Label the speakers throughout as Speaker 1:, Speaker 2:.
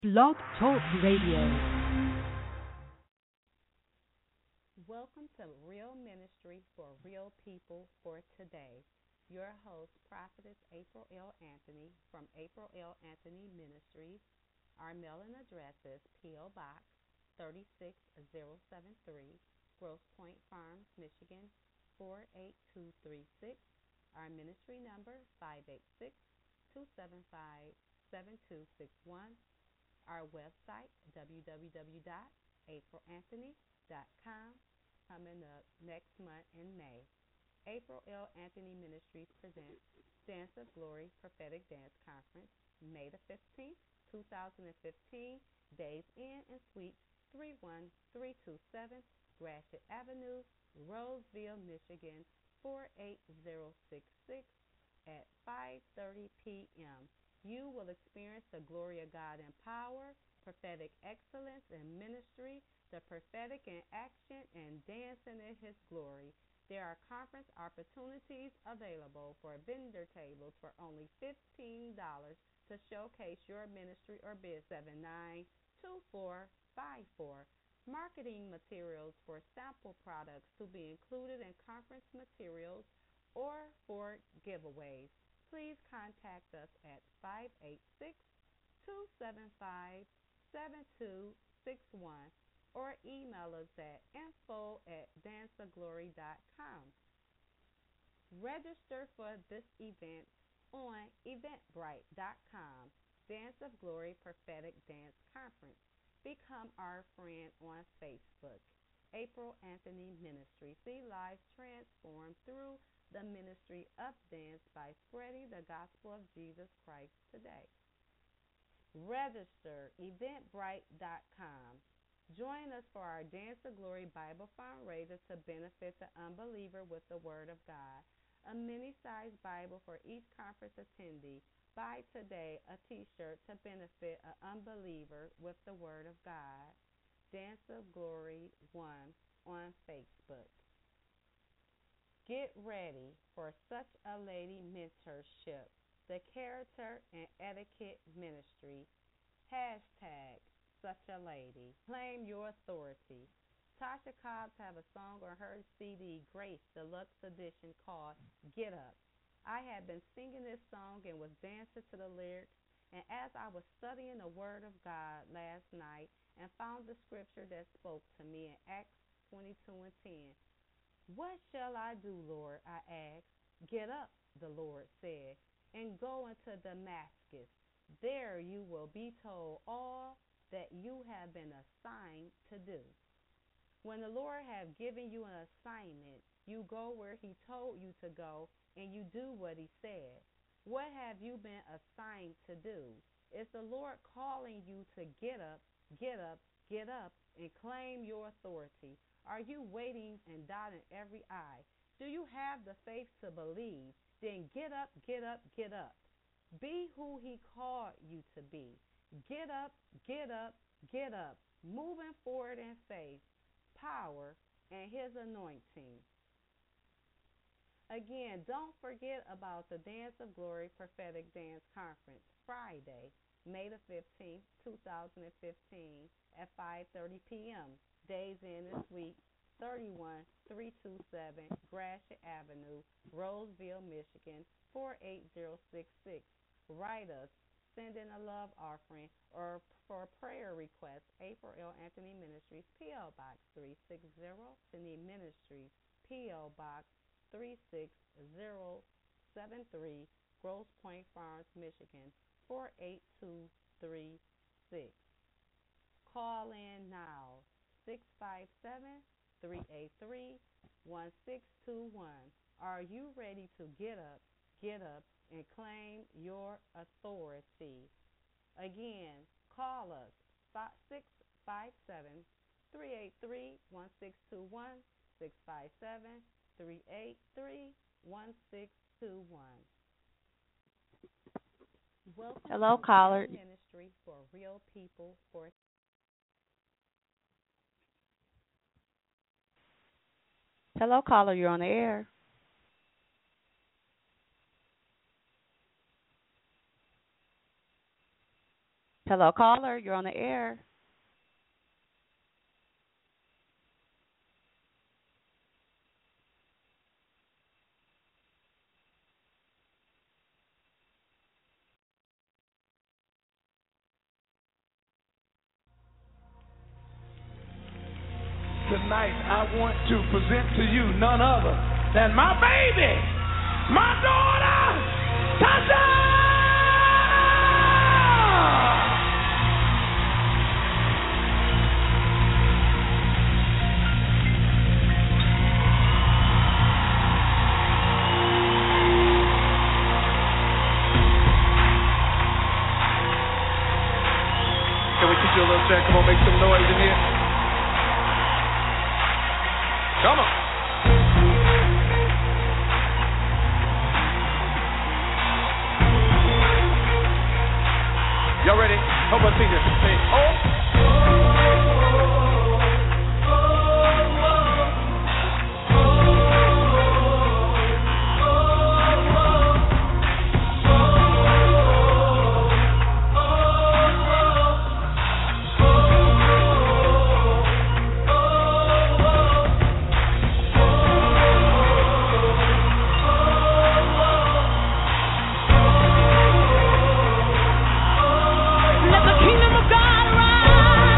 Speaker 1: Blog Talk Radio.
Speaker 2: Welcome to Real Ministry for Real People for today. Your host, Prophetess April L. Anthony from April L. Anthony Ministries. Our mailing address is P.O. Box 36073, Grosse Pointe Farms, Michigan 48236. Our ministry number 586-275-7261. Our website, www.aprilanthony.com. Coming up next month in May, April L. Anthony Ministries presents Dance of Glory Prophetic Dance Conference, May the 15th, 2015, Days Inn and Suites 31327, Gratiot Avenue, Roseville, Michigan 48066 at 5:30 p.m. You will experience the glory of God in power, prophetic excellence in ministry, the prophetic in action, and dancing in His glory. There are conference opportunities available for vendor tables for only $15 to showcase your ministry or business. 792454. Marketing materials for sample products to be included in conference materials or for giveaways. Please contact us at 586-275-7261 or email us at info@danceofglory.com. Register for this event on eventbrite.com. Dance of Glory Prophetic Dance Conference. Become our friend on Facebook. April Anthony Ministry. See lives transformed through the ministry of dance by spreading the gospel of Jesus Christ today. Register eventbrite.com. Join us for our Dance of Glory Bible fundraiser to benefit the unbeliever with the Word of God. A mini-sized Bible for each conference attendee. Buy today a t-shirt to benefit an unbeliever with the Word of God. Dance of Glory 1 on Facebook. Get ready for Such a Lady Mentorship, the Character and Etiquette Ministry. Hashtag Such a Lady. Claim your authority. Tasha Cobbs have a song on her CD, Grace Deluxe Edition, called Get Up. I had been singing this song and was dancing to the lyrics, and as I was studying the Word of God last night and found the scripture that spoke to me in Acts 22:10. What shall I do, Lord? I asked. Get up, the Lord said, and go into Damascus. There you will be told all that you have been assigned to do. When the Lord have given you an assignment, you go where He told you to go, and you do what He said. What have you been assigned to do? Is the Lord calling you to get up, get up, get up, and claim your authority? Are you waiting and dotting every I? Do you have the faith to believe? Then get up, get up, get up. Be who He called you to be. Get up, get up, get up. Moving forward in faith, power, and His anointing. Again, don't forget about the Dance of Glory Prophetic Dance Conference, Friday, May the 15th, 2015, at 5:30 p.m. Days Inn and Suites, 31327 Gratiot Avenue, Roseville, Michigan, 48066. Write us, send in a love offering, or for prayer requests, April L. Anthony Ministries, P.O. Box 360, Anthony Ministries, P.O. Box 36073, Grosse Pointe Farms, Michigan, 48236. Call in now, 657-383-1621. Are you ready to get up, and claim your authority? Again, call us, 657-383-1621, 657-383-1621. Welcome
Speaker 1: Hello,
Speaker 2: to
Speaker 1: caller.
Speaker 2: Real Ministry for Real People for
Speaker 1: Hello, caller. You're on the air. Hello, caller. You're on the air.
Speaker 3: Tonight I want to present to you none other than my baby, my daughter, Tasha! Can we get you a little check? Come on, make some noise in here. Come on. Y'all ready? Help us sing this. Say, oh.
Speaker 4: Let the kingdom of God arise.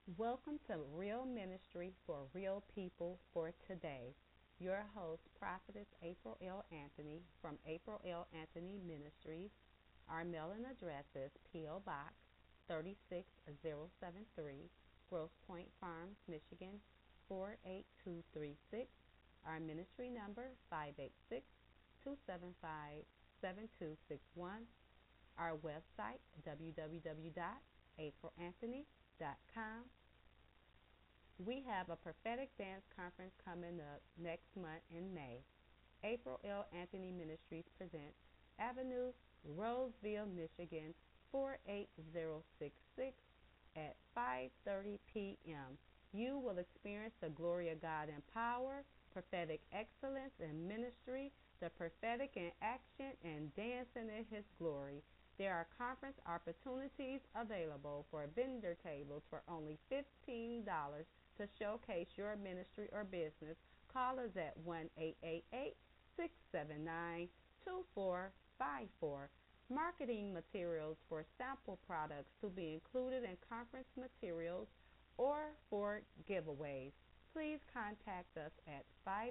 Speaker 2: Welcome to Real Ministry for Real People for Today. Your host, Prophetess April L. Anthony from April L. Anthony Ministries. Our mailing address is P.O. Box 36073, Grosse Pointe Farms, Michigan 48236. Our ministry number 586-275-7261. Our website www.aprilanthony.com. We have a prophetic dance conference coming up next month in May. April L. Anthony Ministries presents Avenue, Roseville, Michigan 48066 at 5:30 p.m. You will experience the glory of God in power, prophetic excellence in ministry, the prophetic in action, and dancing in His glory. There are conference opportunities available for vendor tables for only $15 to showcase your ministry or business. Call us at 1-888-679-2454. Marketing materials for sample products to be included in conference materials or for giveaways. Please contact us at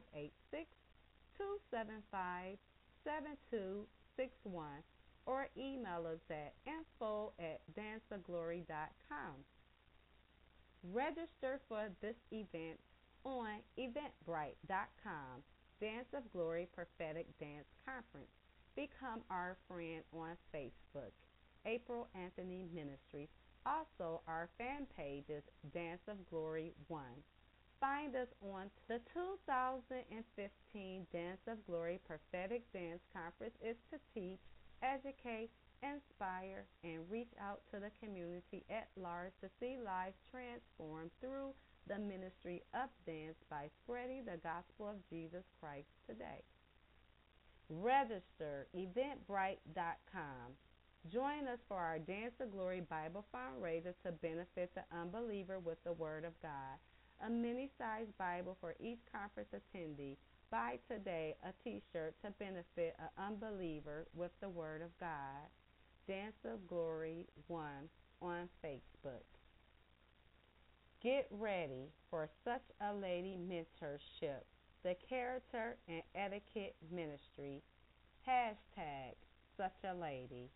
Speaker 2: 586-275-7261 or email us at info@danceofglory.com. Register for this event on eventbrite.com. Dance of Glory Prophetic Dance Conference. Become our friend on Facebook, April Anthony Ministries. Also, our fan page is Dance of Glory 1. Find us on the 2015 Dance of Glory Prophetic Dance Conference is to teach, educate, inspire, and reach out to the community at large to see lives transformed through the ministry of dance by spreading the gospel of Jesus Christ today. Register eventbrite.com. Join us for our Dance of Glory Bible fundraiser to benefit the unbeliever with the Word of God. A mini-sized Bible for each conference attendee. Buy today a T-shirt to benefit an unbeliever with the Word of God. Dance of Glory 1 on Facebook. Get ready for Such a Lady Mentorship, the Character and Etiquette Ministry. Hashtag Such a Lady.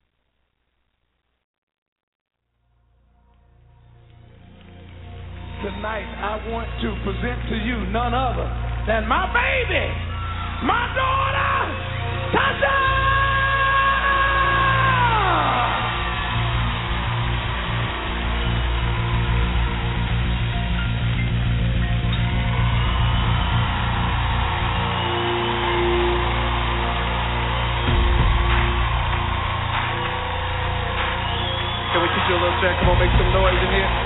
Speaker 3: Tonight I want to present to you none other than my baby, my daughter, Tasha! Can we teach you a little check? Come on, make some noise in here.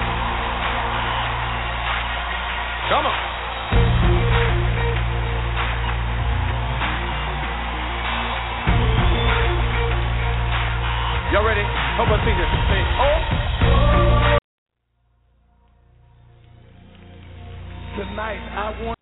Speaker 3: Come on. Y'all ready? Help us sing this. Say, oh. Tonight I want